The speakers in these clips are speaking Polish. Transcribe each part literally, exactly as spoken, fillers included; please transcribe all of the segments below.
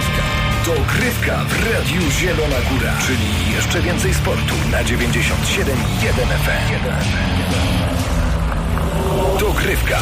Dogrywka. Dogrywka w Radiu Zielona Góra. Czyli jeszcze więcej sportu na dziewięćdziesiąt siedem i jeden F M. Dogrywka.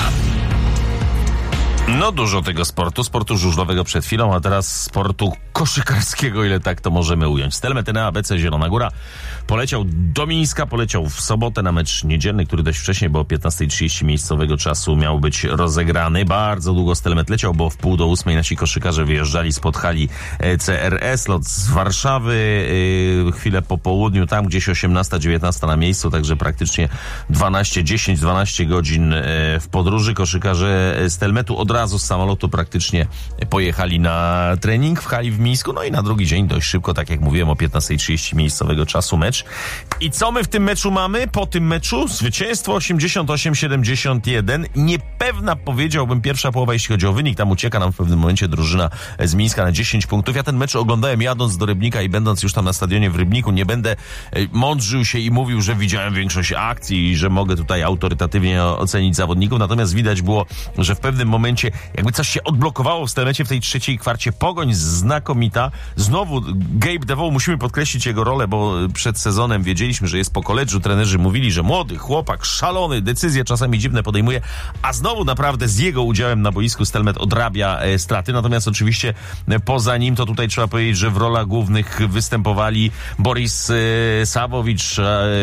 No dużo tego sportu, sportu żużlowego przed chwilą, a teraz sportu koszykarskiego, ile tak to możemy ująć. Stelmet na A B C Zielona Góra poleciał do Mińska, poleciał w sobotę na mecz niedzielny, który dość wcześnie, bo o piętnasta trzydzieści miejscowego czasu miał być rozegrany. Bardzo długo Stelmet leciał, bo w pół do ósmej nasi koszykarze wyjeżdżali spod hali C R S, lot z Warszawy, yy, chwilę po południu, tam gdzieś osiemnasta dziewiętnasta na miejscu, także praktycznie dwanaście, dziesięć, dwanaście godzin yy, w podróży. Koszykarze Stelmetu od razu z samolotu praktycznie pojechali na trening w hali w Mińsku, no i na drugi dzień dość szybko, tak jak mówiłem, o piętnasta trzydzieści miejscowego czasu mecz. I co my w tym meczu mamy? Po tym meczu zwycięstwo osiemdziesiąt osiem siedemdziesiąt jeden. Niepewna, powiedziałbym, pierwsza połowa, jeśli chodzi o wynik. Tam ucieka nam w pewnym momencie drużyna z Mińska na dziesięć punktów. Ja ten mecz oglądałem jadąc do Rybnika i będąc już tam na stadionie w Rybniku. Nie będę mądrzył się i mówił, że widziałem większość akcji i że mogę tutaj autorytatywnie ocenić zawodników. Natomiast widać było, że w pewnym momencie jakby coś się odblokowało w Stelmecie w tej trzeciej kwarcie. Pogoń znakomita. Znowu Gabe DeVoe, musimy podkreślić jego rolę, bo przed sezonem wiedzieliśmy, że jest po koledżu. Trenerzy mówili, że młody chłopak, szalony, decyzje czasami dziwne podejmuje, a znowu naprawdę z jego udziałem na boisku Stelmet odrabia e, straty. Natomiast oczywiście e, poza nim to tutaj trzeba powiedzieć, że w rolach głównych występowali Boris e, Sawowicz, e,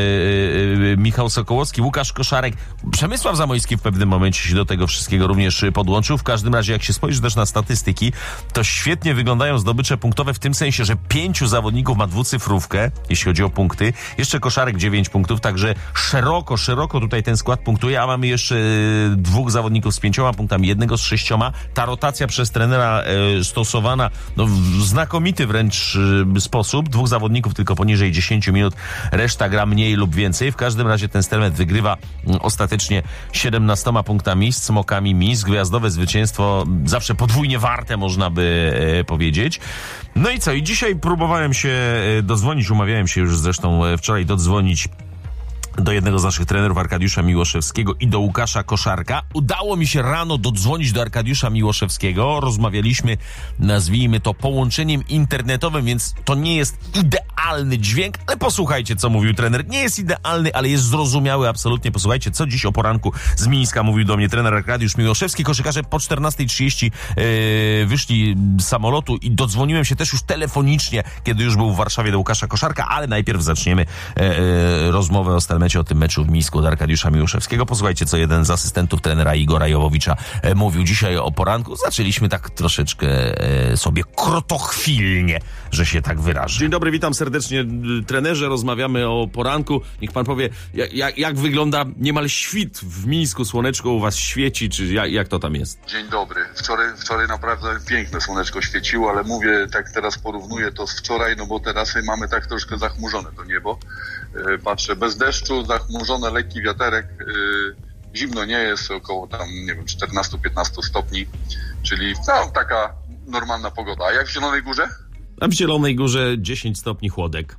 e, Michał Sokołowski, Łukasz Koszarek. Przemysław Zamojski w pewnym momencie się do tego wszystkiego również podłączył. W każdym razie, jak się spojrzy też na statystyki, to świetnie wyglądają zdobycze punktowe w tym sensie, że pięciu zawodników ma dwucyfrówkę, jeśli chodzi o punkty. Jeszcze Koszarek dziewięć punktów, także szeroko, szeroko tutaj ten skład punktuje, a mamy jeszcze dwóch zawodników z pięcioma punktami, jednego z sześcioma. Ta rotacja przez trenera e, stosowana no, w znakomity wręcz e, sposób. Dwóch zawodników tylko poniżej dziesięć minut, reszta gra mniej lub więcej. W każdym razie ten Stelmet wygrywa m, ostatecznie siedemnastoma punktami z Smokami Mińsk. Gwiazdowe zwycięstwo, zawsze podwójnie warte, można by e, powiedzieć. No i co? I dzisiaj próbowałem się e, dodzwonić, umawiałem się już zresztą e, wczoraj dodzwonić do jednego z naszych trenerów, Arkadiusza Miłoszewskiego, i do Łukasza Koszarka. Udało mi się rano dodzwonić do Arkadiusza Miłoszewskiego. Rozmawialiśmy, nazwijmy to, połączeniem internetowym, więc to nie jest idealny dźwięk, ale posłuchajcie, co mówił trener. Nie jest idealny, ale jest zrozumiały absolutnie. Posłuchajcie, co dziś o poranku z Mińska mówił do mnie trener Arkadiusz Miłoszewski. Koszykarze po czternasta trzydzieści yy, wyszli z samolotu i dodzwoniłem się też już telefonicznie, kiedy już był w Warszawie, do Łukasza Koszarka, ale najpierw zaczniemy yy, rozmowę o Stelmecie, o tym meczu w Mińsku od Arkadiusza Miłoszewskiego. Posłuchajcie, co jeden z asystentów trenera Igora Jowowicza e, mówił dzisiaj o poranku. Zaczęliśmy tak troszeczkę e, sobie krotochwilnie, że się tak wyrażę. Dzień dobry, witam serdecznie, trenerze. Rozmawiamy o poranku. Niech pan powie, jak, jak wygląda niemal świt w Mińsku? Słoneczko u was świeci, czy jak, jak to tam jest? Dzień dobry. Wczoraj, wczoraj naprawdę piękne słoneczko świeciło, ale mówię, tak teraz porównuję to z wczoraj, no bo teraz mamy tak troszkę zachmurzone to niebo. Patrzę, bez deszczu, zachmurzone, lekki wiaterek, yy, zimno nie jest, około tam, nie wiem, czternaście piętnaście stopni, czyli no, taka normalna pogoda. A jak w Zielonej Górze? A w Zielonej Górze dziesięć stopni chłodek.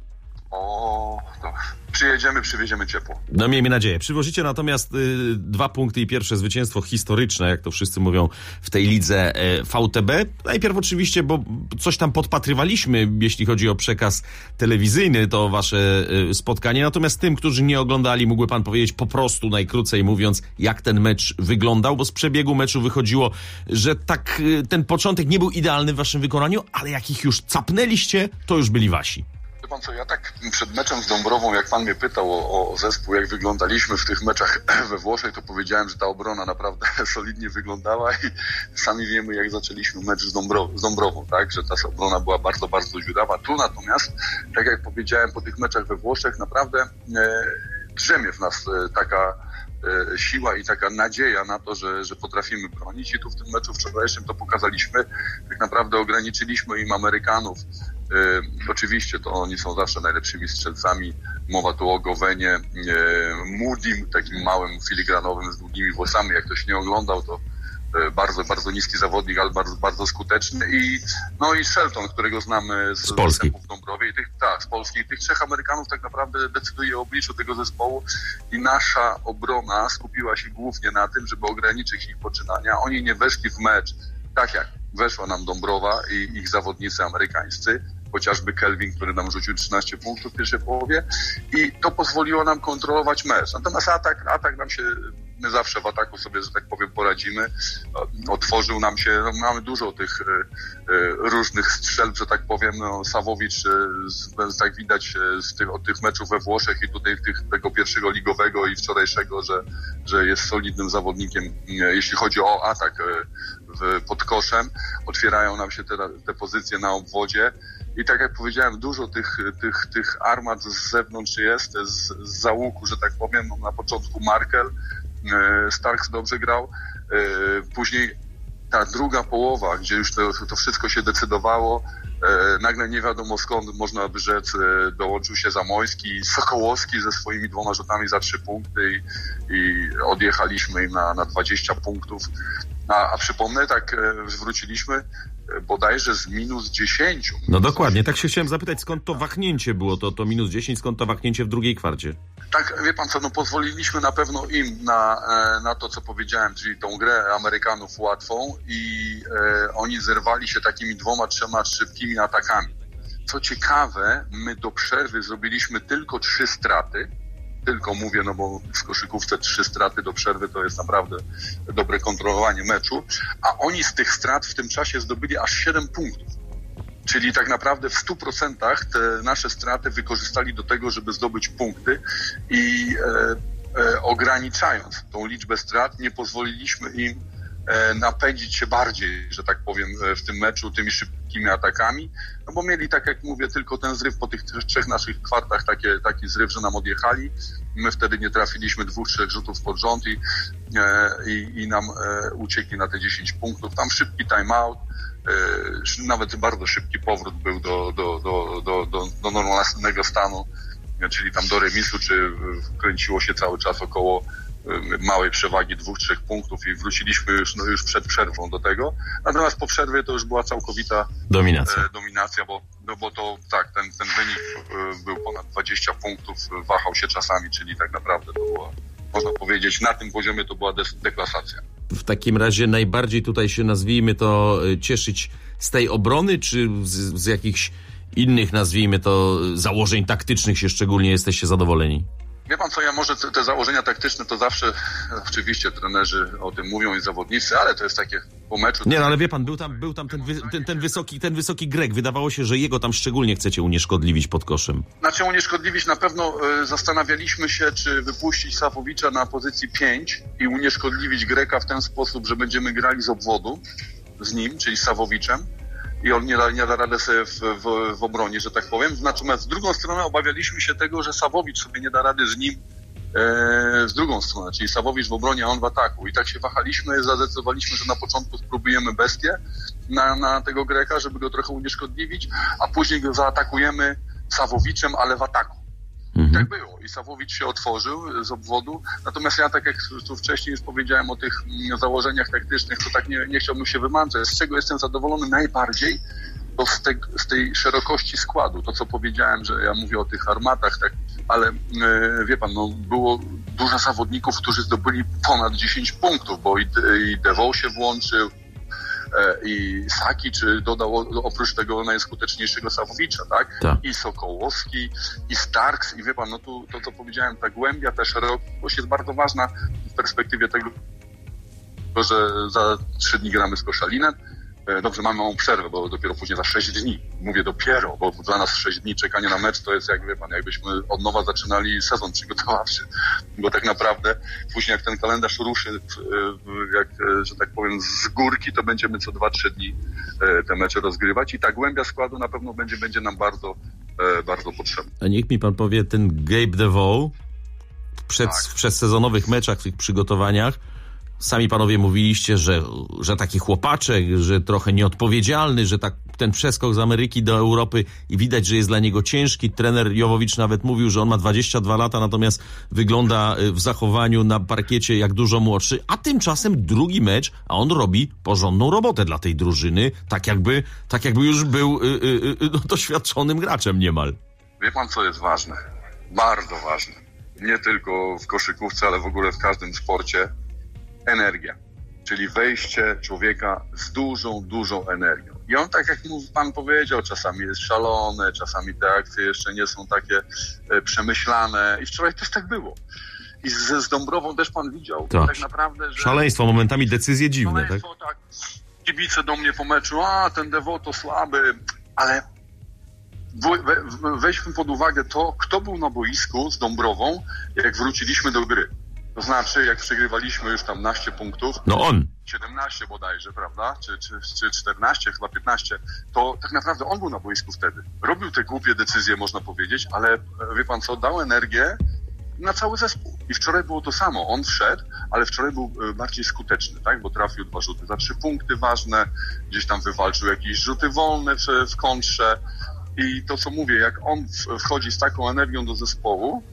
O, to przyjedziemy, przywieziemy ciepło. No miejmy nadzieję. Przywozicie natomiast y, dwa punkty i pierwsze zwycięstwo historyczne, jak to wszyscy mówią w tej lidze y, V T B. Najpierw oczywiście, bo coś tam podpatrywaliśmy, jeśli chodzi o przekaz telewizyjny, to wasze y, spotkanie. Natomiast tym, którzy nie oglądali, mógłby pan powiedzieć po prostu, najkrócej mówiąc, jak ten mecz wyglądał, bo z przebiegu meczu wychodziło, że tak y, ten początek nie był idealny w waszym wykonaniu, ale jak ich już capnęliście, to już byli wasi. Wie pan co, ja tak przed meczem z Dąbrową, jak pan mnie pytał o, o zespół, jak wyglądaliśmy w tych meczach we Włoszech, to powiedziałem, że ta obrona naprawdę solidnie wyglądała i sami wiemy, jak zaczęliśmy mecz z, Dąbrow- z Dąbrową, tak, że ta obrona była bardzo, bardzo dziurawa. Tu natomiast, tak jak powiedziałem po tych meczach we Włoszech, naprawdę e, drzemie w nas e, taka e, siła i taka nadzieja na to, że, że potrafimy bronić i tu w tym meczu wczorajszym to pokazaliśmy. Tak naprawdę ograniczyliśmy im Amerykanów. E, oczywiście to oni są zawsze najlepszymi strzelcami. Mowa tu o Gowenie, e, Moodim, takim małym filigranowym z długimi włosami. Jak ktoś nie oglądał, to e, bardzo, bardzo niski zawodnik, ale bardzo, bardzo skuteczny. I, no i Shelton, którego znamy z, z Polski. W Dąbrowie. I tych, tak, z Polski. I tych trzech Amerykanów tak naprawdę decyduje o obliczu tego zespołu i nasza obrona skupiła się głównie na tym, żeby ograniczyć ich poczynania. Oni nie weszli w mecz tak jak weszła nam Dąbrowa i ich zawodnicy amerykańscy, chociażby Kelvin, który nam rzucił trzynaście punktów w pierwszej połowie i to pozwoliło nam kontrolować mecz. Natomiast atak, atak nam się, my zawsze w ataku sobie, że tak powiem, poradzimy. Otworzył nam się, no, mamy dużo tych e, e, różnych strzelb, że tak powiem. No, Sawowicz, e, tak widać e, z tych, od tych meczów we Włoszech i tutaj tych, tego pierwszego ligowego i wczorajszego, że, że jest solidnym zawodnikiem, e, jeśli chodzi o atak e, w, pod koszem. Otwierają nam się te, te pozycje na obwodzie. I tak jak powiedziałem, dużo tych, tych, tych armat z zewnątrz jest, z, z załuku, że tak powiem. No, na początku Markel, e, Starks dobrze grał, e, później ta druga połowa, gdzie już to, to wszystko się decydowało, e, nagle nie wiadomo skąd, można by rzec, e, dołączył się Zamojski, Sokołowski ze swoimi dwoma rzutami za trzy punkty i, i odjechaliśmy im na, na dwadzieścia punktów. A, a przypomnę, tak e, wróciliśmy bodajże z minus dziesięć. No dokładnie, tak się chciałem zapytać, skąd to wahnięcie było, to, to minus dziesięć, skąd to wahnięcie w drugiej kwarcie? Tak, wie pan co, no pozwoliliśmy na pewno im na, na to, co powiedziałem, czyli tą grę Amerykanów łatwą i e, oni zerwali się takimi dwoma, trzema szybkimi atakami. Co ciekawe, my do przerwy zrobiliśmy tylko trzy straty, tylko mówię, no bo w koszykówce trzy straty do przerwy to jest naprawdę dobre kontrolowanie meczu, a oni z tych strat w tym czasie zdobyli aż siedem punktów. Czyli tak naprawdę w stu procentach te nasze straty wykorzystali do tego, żeby zdobyć punkty i e, e, ograniczając tą liczbę strat, nie pozwoliliśmy im e, napędzić się bardziej, że tak powiem, w tym meczu tymi szybkimi atakami, no bo mieli, tak jak mówię, tylko ten zryw po tych trzech naszych kwartach, takie, taki zryw, że nam odjechali. My wtedy nie trafiliśmy dwóch, trzech rzutów pod rząd i, e, i, i nam e, uciekli na te dziesięć punktów. Tam szybki timeout, e, nawet bardzo szybki powrót był do, do, do, do, do, do normalnego stanu, czyli tam do remisu, czy kręciło się cały czas około małej przewagi dwóch, trzech punktów i wróciliśmy już, no już przed przerwą do tego. Natomiast po przerwie to już była całkowita dominacja, e, dominacja bo, no bo to tak, ten, ten wynik e, był ponad dwadzieścia punktów, wahał się czasami, czyli tak naprawdę to była, można powiedzieć, na tym poziomie to była des, deklasacja. W takim razie najbardziej tutaj się, nazwijmy to, cieszyć z tej obrony, czy z, z jakichś innych, nazwijmy to, założeń taktycznych się szczególnie jesteście zadowoleni? Wie pan co, ja może te, te założenia taktyczne to zawsze, oczywiście trenerzy o tym mówią i zawodnicy, ale to jest takie po meczu... Nie, no ale wie pan, był tam, był tam ten, wy, ten, ten, wysoki, ten wysoki Grek, wydawało się, że jego tam szczególnie chcecie unieszkodliwić pod koszem. Znaczy unieszkodliwić na pewno y, zastanawialiśmy się, czy wypuścić Sawowicza na pozycji pięć i unieszkodliwić Greka w ten sposób, że będziemy grali z obwodu z nim, czyli z Sawowiczem. I on nie da, nie da rady sobie w, w, w obronie, że tak powiem. Natomiast z drugą stronę obawialiśmy się tego, że Sawowicz sobie nie da rady z nim e, z drugą stronę, czyli Sawowicz w obronie, a on w ataku. I tak się wahaliśmy, zadecydowaliśmy, że na początku spróbujemy bestię na, na tego Greka, żeby go trochę unieszkodliwić, a później go zaatakujemy Sawowiczem, ale w ataku. Mhm. Tak było. I Sawowicz się otworzył z obwodu. Natomiast ja, tak jak tu wcześniej już powiedziałem o tych założeniach taktycznych, to tak nie, nie chciałbym się wymądrzeć. Z czego jestem zadowolony najbardziej, to z, te, z tej szerokości składu. To, co powiedziałem, że ja mówię o tych armatach, tak, ale yy, wie pan, no, było dużo zawodników, którzy zdobyli ponad dziesięć punktów, bo i, i Devoe się włączył, i Saki, czy dodał oprócz tego najskuteczniejszego Sawowicza, tak? Ta. I Sokołowski, i Starks, i wie pan, no tu to, co powiedziałem, ta głębia, ta szerokość jest bardzo ważna w perspektywie tego, że za trzy dni gramy z Koszalinem. Dobrze, mamy małą przerwę, bo dopiero później za sześć dni. Mówię dopiero, bo dla nas sześć dni czekania na mecz to jest, jak wie pan, jakbyśmy od nowa zaczynali sezon przygotowawczy. Bo tak naprawdę później jak ten kalendarz ruszy, jak, że tak powiem, z górki, to będziemy co dwa trzy dni te mecze rozgrywać i ta głębia składu na pewno będzie, będzie nam bardzo, bardzo potrzebna. A niech mi pan powie, ten Gabe Devoe przed, tak. w przedsezonowych meczach, w tych przygotowaniach, sami panowie mówiliście, że, że taki chłopaczek, że trochę nieodpowiedzialny, że tak ten przeskok z Ameryki do Europy i widać, że jest dla niego ciężki. Trener Jowowicz nawet mówił, że on ma dwadzieścia dwa lata, natomiast wygląda w zachowaniu na parkiecie jak dużo młodszy. A tymczasem drugi mecz, a on robi porządną robotę dla tej drużyny, tak jakby, tak jakby już był y, y, y, doświadczonym graczem niemal. Wie pan, co jest ważne? Bardzo ważne. Nie tylko w koszykówce, ale w ogóle w każdym sporcie. Energia. czyli wejście człowieka z dużą, dużą energią. I on, tak jak mu pan powiedział, czasami jest szalony, czasami te akcje jeszcze nie są takie e, przemyślane i wczoraj też tak było. I z, z Dąbrową też pan widział. Tak. Tak naprawdę, że... Szaleństwo, momentami decyzje dziwne, tak? Szaleństwo, tak? Kibice do mnie po meczu, a ten Devoto słaby, ale we, we, weźmy pod uwagę to, kto był na boisku z Dąbrową, jak wróciliśmy do gry. To znaczy, jak przegrywaliśmy już tam naście punktów. No on. siedemnaście bodajże, prawda? Czy, czy, czy czternaście, chyba piętnaście. To tak naprawdę on był na boisku wtedy. Robił te głupie decyzje, można powiedzieć, ale wie pan co, dał energię na cały zespół. I wczoraj było to samo. On wszedł, ale wczoraj był bardziej skuteczny, tak? Bo trafił dwa rzuty za trzy punkty ważne, gdzieś tam wywalczył jakieś rzuty wolne w, w kontrze. I to, co mówię, jak on wchodzi z taką energią do zespołu,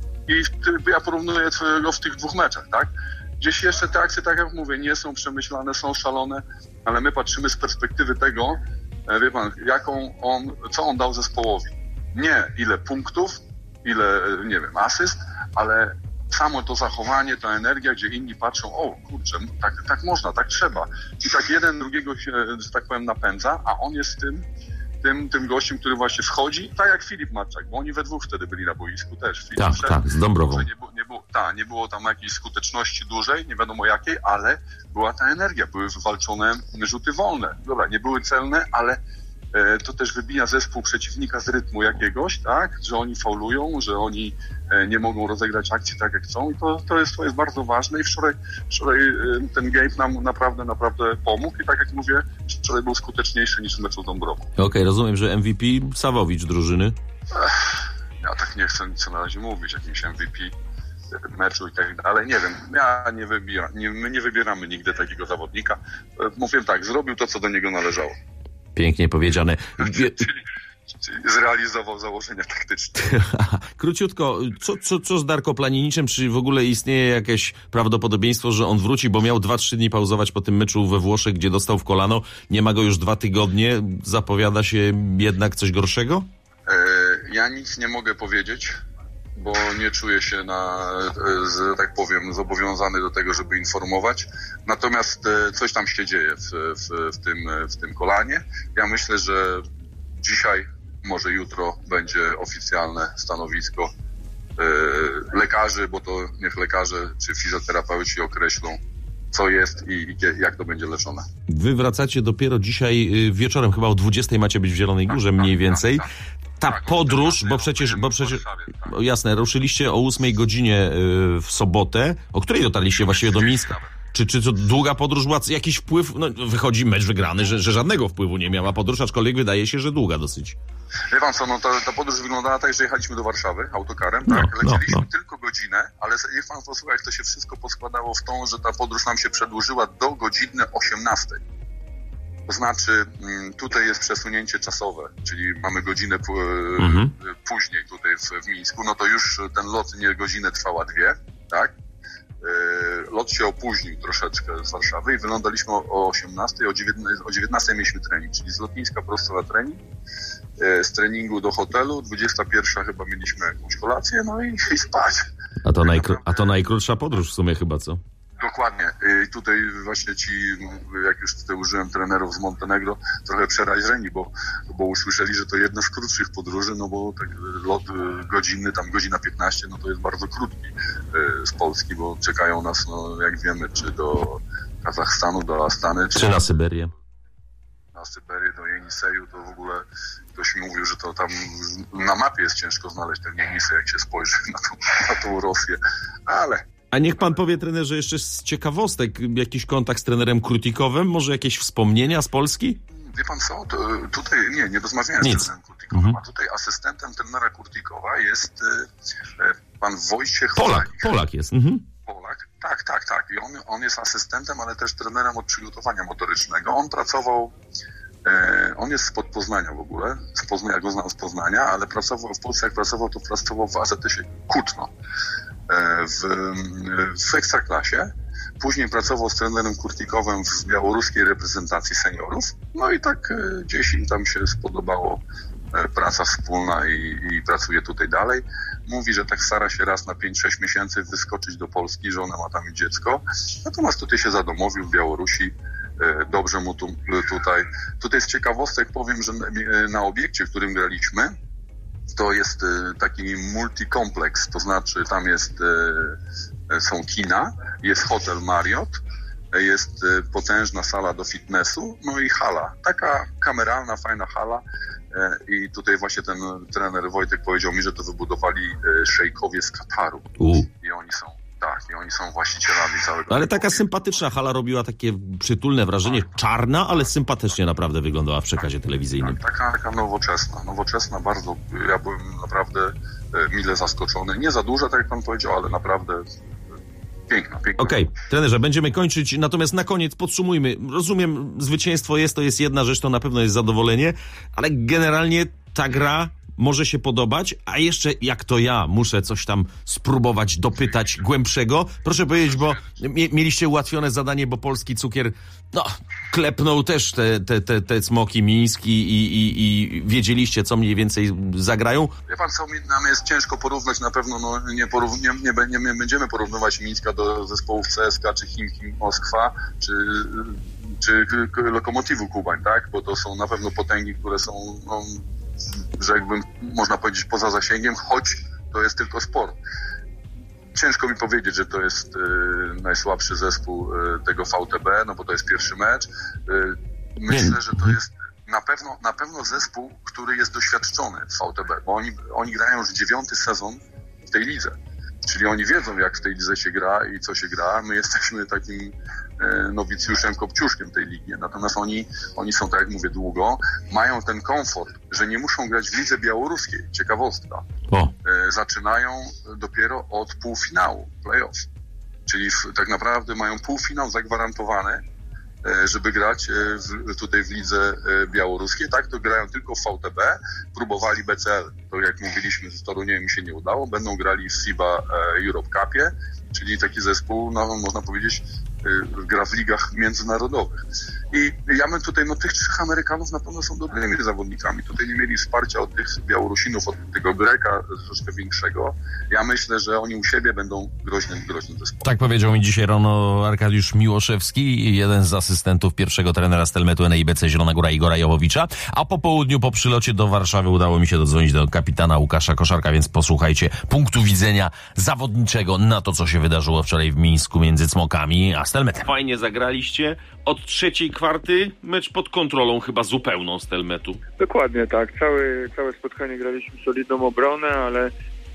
i w, ja porównuję go w tych dwóch meczach, tak? Gdzieś jeszcze te akcje, tak jak mówię, nie są przemyślane, są szalone, ale my patrzymy z perspektywy tego, wie pan, jaką on, co on dał zespołowi. Nie ile punktów, ile, nie wiem, asyst, ale samo to zachowanie, ta energia, gdzie inni patrzą, o kurczę, tak, tak można, tak trzeba. I tak jeden drugiego się, że tak powiem, napędza, a on jest tym, Tym, tym gościem, który właśnie wchodzi, tak jak Filip Marczak, bo oni we dwóch wtedy byli na boisku też. Filip tak, wszedł, tak, z Dąbrową. Nie było, nie, było, ta, nie było tam jakiejś skuteczności dużej, nie wiadomo jakiej, ale była ta energia, były wywalczone rzuty wolne. Dobra, nie były celne, ale e, to też wybija zespół przeciwnika z rytmu jakiegoś, tak, że oni faulują, że oni e, nie mogą rozegrać akcji tak jak chcą i to, to, jest, to jest bardzo ważne i wczoraj, wczoraj e, ten game nam naprawdę, naprawdę pomógł i tak jak mówię, wczoraj był skuteczniejszy niż w meczu z Dąbrową. Okej, okay, rozumiem, że M V P Sawowicz drużyny. Ech, ja tak nie chcę nic na razie mówić, jakimś M V P meczu i tak dalej. Nie wiem, ja nie wybieram, nie, my nie wybieramy nigdy takiego zawodnika. Mówię tak, zrobił to, co do niego należało. Pięknie powiedziane. Czyli, czyli zrealizował założenia taktyczne. Króciutko, co, co, co z Darko Planiniczem? Czy w ogóle istnieje jakieś prawdopodobieństwo, że on wróci, bo miał dwa trzy dni pauzować po tym meczu we Włoszech, gdzie dostał w kolano. Nie ma go już dwa tygodnie. Zapowiada się jednak coś gorszego? E, ja nic nie mogę powiedzieć, bo nie czuję się, na, że tak powiem, zobowiązany do tego, żeby informować. Natomiast coś tam się dzieje w, w, w, tym, w tym kolanie. Ja myślę, że dzisiaj, może jutro będzie oficjalne stanowisko e, lekarzy, bo to niech lekarze czy fizjoterapeuci określą, co jest i, i jak to będzie leczone. Wy wracacie dopiero dzisiaj wieczorem, chyba o dwudziestej macie być w Zielonej Górze tak, mniej tak, więcej. Tak, tak. Ta tak, podróż, bo przecież, bo przecież, tak. jasne, ruszyliście o ósmej godzinie w sobotę. O której dotarliście właściwie do Mińska? Czy, czy to długa podróż była? Jakiś wpływ? No, wychodzi mecz wygrany, że, że żadnego wpływu nie miała podróż, aczkolwiek wydaje się, że długa dosyć. Wie pan co, no ta, ta podróż wyglądała tak, że jechaliśmy do Warszawy autokarem, no, tak? Lecieliśmy no, no. tylko godzinę, ale niech pan posłucha, jak to się wszystko poskładało w tą, że ta podróż nam się przedłużyła do godziny osiemnastej. To znaczy, tutaj jest przesunięcie czasowe, czyli mamy godzinę p- mhm. później tutaj w, w Mińsku, no to już ten lot nie godzinę trwała dwie, tak? Lot się opóźnił troszeczkę z Warszawy i wylądaliśmy o osiemnastej, o dziewiętnastej mieliśmy trening, czyli z lotniska prosto na trening, z treningu do hotelu, dwudziesta pierwsza chyba mieliśmy jakąś kolację, no i, i spać. A to, najkró- a to najkrótsza podróż w sumie chyba, co? Dokładnie. I tutaj właśnie ci, jak już tutaj użyłem trenerów z Montenegro, trochę przerażeni, bo, bo usłyszeli, że to jedna z krótszych podróży, no bo tak lot godzinny, tam godzina piętnaście, no to jest bardzo krótki z Polski, bo czekają nas, no jak wiemy, czy do Kazachstanu, do Astany, czy, czy na Syberię. Na Syberię, do Jeniseju, to w ogóle ktoś mi mówił, że to tam na mapie jest ciężko znaleźć ten Jenisej, jak się spojrzy na tą, na tą Rosję, ale... A niech pan powie, trenerze, jeszcze z ciekawostek, jakiś kontakt z trenerem Krutikowem? Może jakieś wspomnienia z Polski? Wie pan co, to, tutaj nie, nie rozmawiałem Nic. z trenerem Kurtikowem, mhm. a tutaj asystentem trenera Kurtikowa jest e, pan Wojciech Polak, Walik. Polak jest. Mhm. Polak, tak, tak, tak. I on, on jest asystentem, ale też trenerem od przygotowania motorycznego. On pracował, e, on jest spod Poznania w ogóle, z Poznania, ja go znam z Poznania, ale pracował w Polsce, jak pracował, to pracował w A Z S-ie Kutno. W, w Ekstraklasie. Później pracował z trenerem Kurtikowem w białoruskiej reprezentacji seniorów. No i tak gdzieś im tam się spodobało praca wspólna i, i pracuje tutaj dalej. Mówi, że tak stara się raz na pięć sześć miesięcy wyskoczyć do Polski, że ona ma tam dziecko. Natomiast tutaj się zadomowił w Białorusi. Dobrze mu tu, tutaj. Tutaj z ciekawostek powiem, że na obiekcie, w którym graliśmy, to jest taki multikompleks, to znaczy tam jest, są kina, jest hotel Marriott, jest potężna sala do fitnessu, no i hala. Taka kameralna, fajna hala. I tutaj właśnie ten trener Wojtek powiedział mi, że to wybudowali szejkowie z Kataru. U. I oni są, tak, i oni są właścicielami całego. Ale taka sympatyczna hala robiła takie przytulne wrażenie, czarna, ale sympatycznie naprawdę wyglądała w przekazie telewizyjnym. Tak, taka, taka nowoczesna, nowoczesna bardzo. Ja byłem naprawdę mile zaskoczony. Nie za duża, tak jak pan powiedział, ale naprawdę piękna, piękna. Okej, okay. Trenerze, będziemy kończyć, natomiast na koniec podsumujmy. Rozumiem, zwycięstwo jest, to jest jedna rzecz, to na pewno jest zadowolenie, ale generalnie ta gra może się podobać, a jeszcze jak to ja muszę coś tam spróbować dopytać głębszego. Proszę powiedzieć, bo mie- mieliście ułatwione zadanie, bo polski cukier no, klepnął też te, te, te, te smoki miński i, i, i wiedzieliście, co mniej więcej zagrają. Wie pan co, nam jest ciężko porównać, na pewno no, nie, porów- nie, nie, nie, nie będziemy porównywać Mińska do zespołów C S K A, czy Chimki Moskwa, czy, czy Lokomotywu Kubań, tak? Bo to są na pewno potęgi, które są... No, że jakbym, można powiedzieć, poza zasięgiem, choć to jest tylko sport. Ciężko mi powiedzieć, że to jest y, najsłabszy zespół y, tego V T B, no bo to jest pierwszy mecz. Y, myślę, że to jest na pewno, na pewno zespół, który jest doświadczony w V T B, bo oni, oni grają już dziewiąty sezon w tej lidze. Czyli oni wiedzą, jak w tej lidze się gra i co się gra. My jesteśmy takim e, nowicjuszem, kopciuszkiem tej ligi. Natomiast oni, oni są, tak jak mówię, długo. Mają ten komfort, że nie muszą grać w lidze białoruskiej. Ciekawostka. O. E, zaczynają dopiero od półfinału, play-off. Czyli w, tak naprawdę mają półfinał zagwarantowany, e, żeby grać e, w, tutaj w lidze e, białoruskiej. Tak, to grają tylko w V T B. Próbowali B C L. To jak mówiliśmy, z Toruniem im się nie udało. Będą grali w FIBA e, Europe Cupie, czyli taki zespół, no, można powiedzieć, e, gra w ligach międzynarodowych. I ja bym tutaj, no tych trzech Amerykanów na pewno są dobrymi zawodnikami. Tutaj nie mieli wsparcia od tych Białorusinów, od tego Greka troszkę większego. Ja myślę, że oni u siebie będą groźnym, groźnym zespołem. Tak powiedział mi dzisiaj rano Arkadiusz Miłoszewski, jeden z asystentów pierwszego trenera Stelmetu N I B C Zielona Góra Igora Jowowicza. A po południu, po przylocie do Warszawy udało mi się dodzwonić do kapitana Łukasza Koszarka, więc posłuchajcie punktu widzenia zawodniczego na to, co się wydarzyło wczoraj w Mińsku między Cmokami a Stelmetem. Fajnie zagraliście. Od trzeciej kwarty mecz pod kontrolą chyba zupełną Stelmetu. Dokładnie tak. Całe, całe spotkanie graliśmy solidną obronę, ale,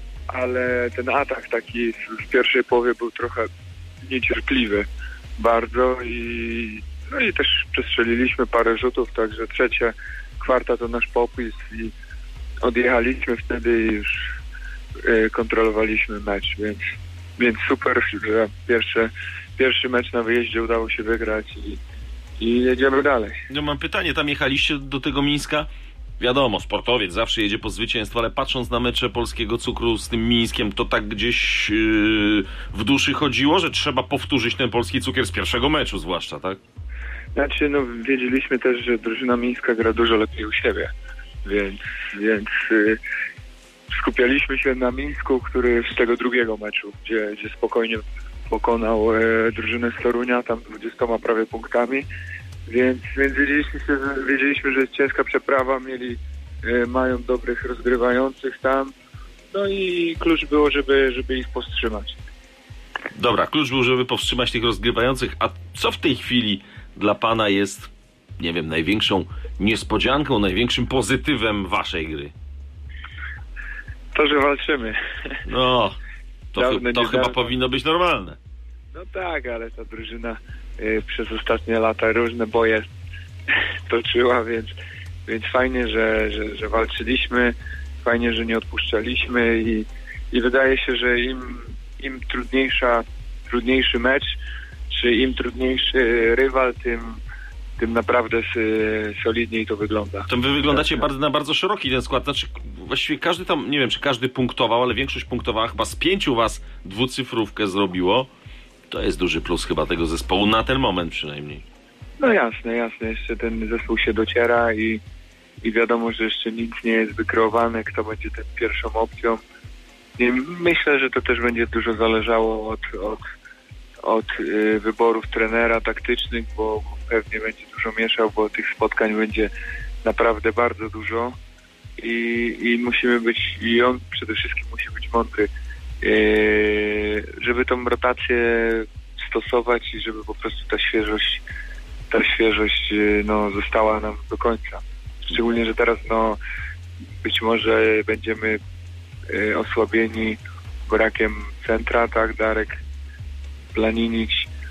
ale ten atak taki w pierwszej połowie był trochę niecierpliwy bardzo i, no i też przestrzeliliśmy parę rzutów, także trzecia kwarta to nasz popis i odjechaliśmy wtedy i już y, kontrolowaliśmy mecz, więc, więc super, że pierwsze, pierwszy mecz na wyjeździe udało się wygrać i, i jedziemy dalej. No mam pytanie, tam jechaliście do tego Mińska? Wiadomo, sportowiec zawsze jedzie po zwycięstwo, ale patrząc na mecze polskiego cukru z tym Mińskiem, to tak gdzieś yy, w duszy chodziło, że trzeba powtórzyć ten polski cukier z pierwszego meczu zwłaszcza, tak? Znaczy, no wiedzieliśmy też, że drużyna mińska gra dużo lepiej u siebie, więc, więc yy, skupialiśmy się na Mińsku, który z tego drugiego meczu, gdzie, gdzie spokojnie pokonał e, drużynę z Torunia, tam dwudziestoma prawie punktami, więc, więc wiedzieliśmy, się, wiedzieliśmy, że jest ciężka przeprawa, mieli, e, mają dobrych rozgrywających tam, no i klucz było, żeby, żeby ich powstrzymać. Dobra, klucz był, żeby powstrzymać tych rozgrywających, a co w tej chwili dla pana jest, nie wiem, największą niespodzianką, największym pozytywem waszej gry? To, że walczymy. No, to, Dawne, to chyba powinno być normalne. No tak, ale ta drużyna y, przez ostatnie lata różne boje toczyła, więc, więc fajnie, że, że, że walczyliśmy, fajnie, że nie odpuszczaliśmy i, i wydaje się, że im, im trudniejsza, trudniejszy mecz, czy im trudniejszy rywal, tym tym naprawdę solidniej to wygląda. To wy wyglądacie tak, bardzo, na bardzo szeroki ten skład. Znaczy, właściwie każdy tam, nie wiem, czy każdy punktował, ale większość punktowała. Chyba z pięciu was dwucyfrówkę zrobiło. To jest duży plus chyba tego zespołu, na ten moment przynajmniej. No jasne, jasne. Jeszcze ten zespół się dociera i, i wiadomo, że jeszcze nic nie jest wykreowane, kto będzie tą pierwszą opcją. I myślę, że to też będzie dużo zależało od, od, od y, wyborów trenera taktycznych, bo pewnie będzie dużo mieszał, bo tych spotkań będzie naprawdę bardzo dużo i, i musimy być, i on przede wszystkim musi być mądry, y, żeby tą rotację stosować i żeby po prostu ta świeżość, ta świeżość y, no, została nam do końca. Szczególnie, że teraz no być może będziemy y, osłabieni brakiem centra, tak, Darek Planinić.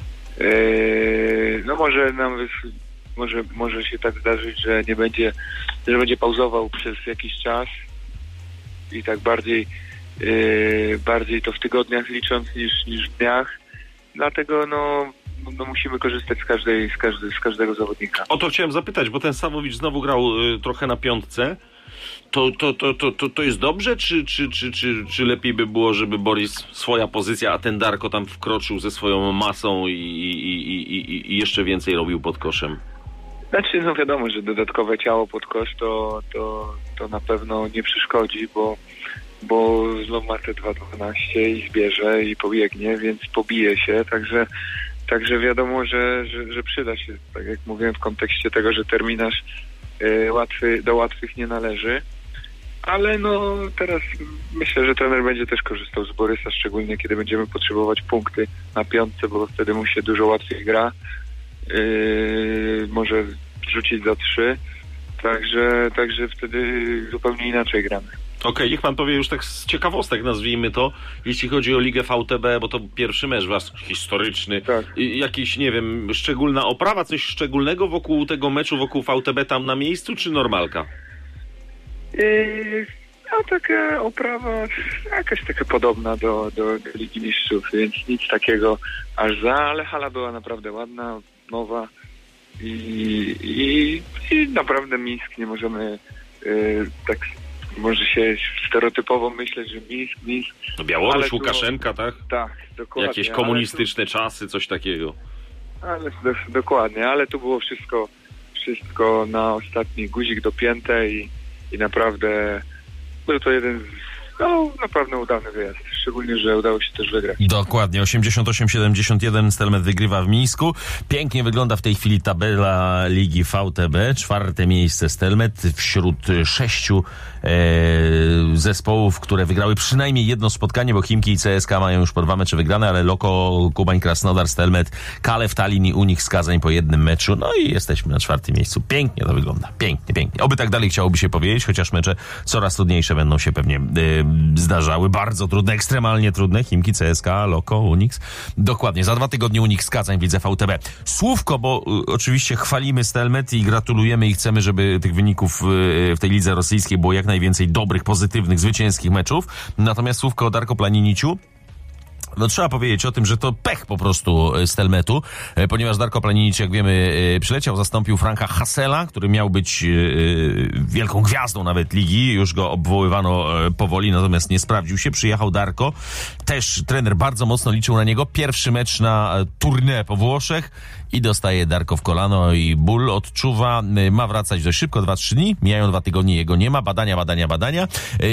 Y, no może nam wys- może, może się tak zdarzyć, że nie będzie, że będzie pauzował przez jakiś czas i tak bardziej y, bardziej to w tygodniach licząc niż, niż w dniach. Dlatego no no musimy korzystać z każdej, z, każdy, z każdego zawodnika. O to chciałem zapytać, bo ten Sawowicz znowu grał y, trochę na piątce. To, to, to, to, to, to jest dobrze, czy, czy, czy, czy, czy lepiej by było, żeby Boris swoja pozycja, a ten Darko tam wkroczył ze swoją masą i, i, i, i, i jeszcze więcej robił pod koszem? Znaczy, no wiadomo, że dodatkowe ciało pod kosz to, to, to na pewno nie przeszkodzi, bo bo znów ma te dwa dwanaście i zbierze i pobiegnie, więc pobije się, także Także wiadomo, że, że, że przyda się, tak jak mówiłem, w kontekście tego, że terminarz y, łatwy, do łatwych nie należy. Ale no teraz myślę, że trener będzie też korzystał z Borysa, szczególnie kiedy będziemy potrzebować punkty na piątce, bo wtedy mu się dużo łatwiej gra. Yy, może rzucić za trzy. Także, także wtedy zupełnie inaczej gramy. Okej, okay, niech pan powie już tak z ciekawostek, nazwijmy to, jeśli chodzi o Ligę V T B, bo to pierwszy mecz wasz historyczny. Tak. Jakiś, nie wiem, szczególna oprawa, coś szczególnego wokół tego meczu, wokół V T B tam na miejscu, czy normalka? Yy, no taka oprawa jakaś taka podobna do, do, do Ligi Mistrzów, więc nic takiego aż za, ale hala była naprawdę ładna, nowa i, i, i naprawdę Mińsk nie możemy yy, tak... Może się stereotypowo myśleć, że Mińsk, Mińsk... No Białoruś, Łukaszenka, tak? Tak, dokładnie. Jakieś komunistyczne tu, czasy, coś takiego. Ale do, dokładnie, ale tu było wszystko wszystko na ostatni guzik dopięte i, i naprawdę był to jeden z... No, naprawdę udany wyjazd. Szczególnie, że udało się też wygrać. Dokładnie. osiemdziesiąt osiem siedemdziesiąt jeden Stelmet wygrywa w Mińsku. Pięknie wygląda w tej chwili tabela Ligi V T B. Czwarte miejsce Stelmet wśród sześciu e, zespołów, które wygrały przynajmniej jedno spotkanie, bo Chimki i C S K mają już po dwa mecze wygrane, ale Loko, Kubań, Krasnodar, Stelmet, Kalew, Tallin i Unik Skazań po jednym meczu. No i jesteśmy na czwartym miejscu. Pięknie to wygląda. Pięknie, pięknie. Oby tak dalej chciałoby się powiedzieć, chociaż mecze coraz trudniejsze będą się pewnie e, zdarzały. Bardzo trudne, ekstremalnie trudne. Chimki, C S K, Loko, Unix. Dokładnie. Za dwa tygodnie Unix Skazań w Lidze V T B. Słówko, bo y, oczywiście chwalimy Stelmet i gratulujemy i chcemy, żeby tych wyników y, w tej lidze rosyjskiej było jak najwięcej dobrych, pozytywnych, zwycięskich meczów. Natomiast słówko o Darko Planiniciu. No trzeba powiedzieć o tym, że to pech po prostu Stelmetu, ponieważ Darko Planinic, jak wiemy, przyleciał, zastąpił Franka Hassela, który miał być wielką gwiazdą nawet ligi, już go obwoływano powoli, natomiast nie sprawdził się, przyjechał Darko, też trener bardzo mocno liczył na niego, pierwszy mecz na tournée po Włoszech i dostaje Darko w kolano i ból odczuwa, ma wracać dość szybko, dwa trzy dni, mijają dwa tygodnie, jego nie ma, badania, badania, badania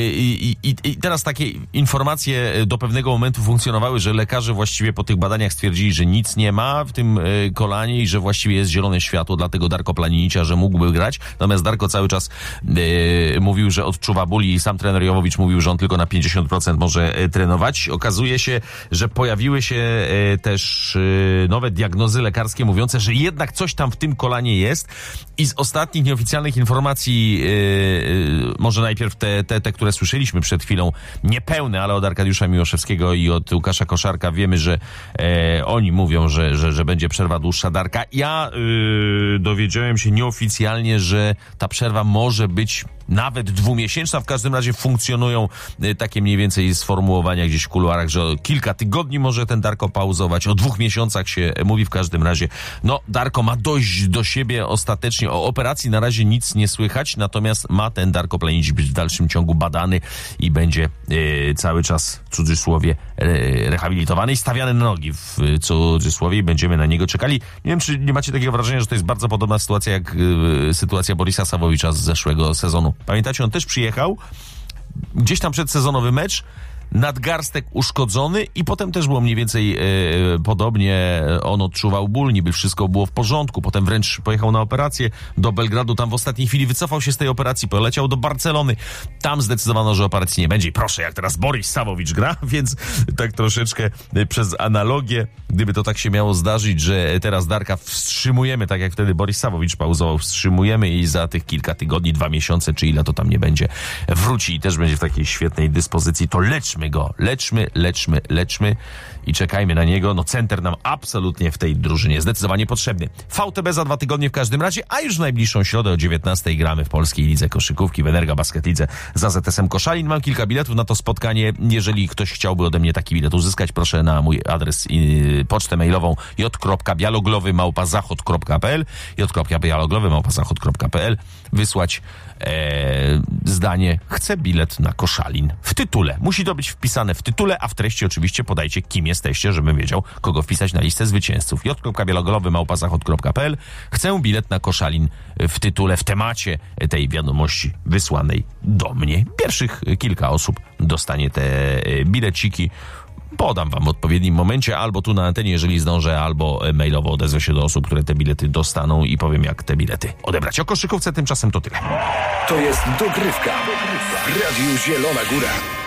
i, i, i teraz takie informacje do pewnego momentu funkcjonowały, że lekarze właściwie po tych badaniach stwierdzili, że nic nie ma w tym kolanie i że właściwie jest zielone światło dla tego Darko Planinicia, że mógłby grać. Natomiast Darko cały czas e, mówił, że odczuwa ból i sam trener Jowowicz mówił, że on tylko na pięćdziesiąt procent może e, trenować. Okazuje się, że pojawiły się e, też e, nowe diagnozy lekarskie mówiące, że jednak coś tam w tym kolanie jest i z ostatnich nieoficjalnych informacji, e, e, może najpierw te, te, te, które słyszeliśmy przed chwilą, niepełne, ale od Arkadiusza Miłoszewskiego i od Łukasza Koszarka wiemy, że e, oni mówią, że, że, że będzie przerwa dłuższa Darka. Ja y, dowiedziałem się nieoficjalnie, że ta przerwa może być nawet dwumiesięczna. W każdym razie funkcjonują y, takie mniej więcej sformułowania gdzieś w kuluarach, że kilka tygodni może ten Darko pauzować. O dwóch miesiącach się mówi w każdym razie. No, Darko ma dojść do siebie ostatecznie. O operacji na razie nic nie słychać, natomiast ma ten Darko Planinic być w dalszym ciągu badany i będzie y, cały czas, w cudzysłowie, y, rehabilitowany i stawiany na nogi w cudzysłowie i będziemy na niego czekali. Nie wiem, czy nie macie takiego wrażenia, że to jest bardzo podobna sytuacja jak y, sytuacja Borisa Sawowicza z zeszłego sezonu. Pamiętacie, on też przyjechał, gdzieś tam przedsezonowy mecz, nadgarstek uszkodzony i potem też było mniej więcej e, podobnie. On odczuwał ból, niby wszystko było w porządku. Potem wręcz pojechał na operację do Belgradu. Tam w ostatniej chwili wycofał się z tej operacji, poleciał do Barcelony. Tam zdecydowano, że operacji nie będzie. I proszę, jak teraz Boris Sawowicz gra, więc tak troszeczkę przez analogię, gdyby to tak się miało zdarzyć, że teraz Darka wstrzymujemy, tak jak wtedy Boris Sawowicz pauzował, wstrzymujemy i za tych kilka tygodni, dwa miesiące, czy ile to tam nie będzie, wróci i też będzie w takiej świetnej dyspozycji, to leczmy go, leczmy, leczmy, leczmy i czekajmy na niego. No center nam absolutnie w tej drużynie zdecydowanie potrzebny. V T B za dwa tygodnie w każdym razie, a już w najbliższą środę o dziewiętnastej gramy w Polskiej Lidze Koszykówki w Energa Basket Lidze za Z S M Koszalin. Mam kilka biletów na to spotkanie. Jeżeli ktoś chciałby ode mnie taki bilet uzyskać, proszę na mój adres yy, pocztę mailową j.bialoglowy małpa zachod kropka p l j.bialoglowy małpa zachod kropka p l wysłać e, zdanie chcę bilet na Koszalin w tytule. Musi to być wpisane w tytule, a w treści oczywiście podajcie, kim jesteście, żebym wiedział, kogo wpisać na listę zwycięzców. j.bialoglowy małpa zachod kropka p l Chcę bilet na Koszalin w tytule, w temacie tej wiadomości wysłanej do mnie. Pierwszych kilka osób dostanie te bileciki. Podam wam w odpowiednim momencie, albo tu na antenie, jeżeli zdążę, albo mailowo odezwę się do osób, które te bilety dostaną i powiem, jak te bilety odebrać. O koszykówce tymczasem to tyle. To jest dogrywka w Radiu Zielona Góra.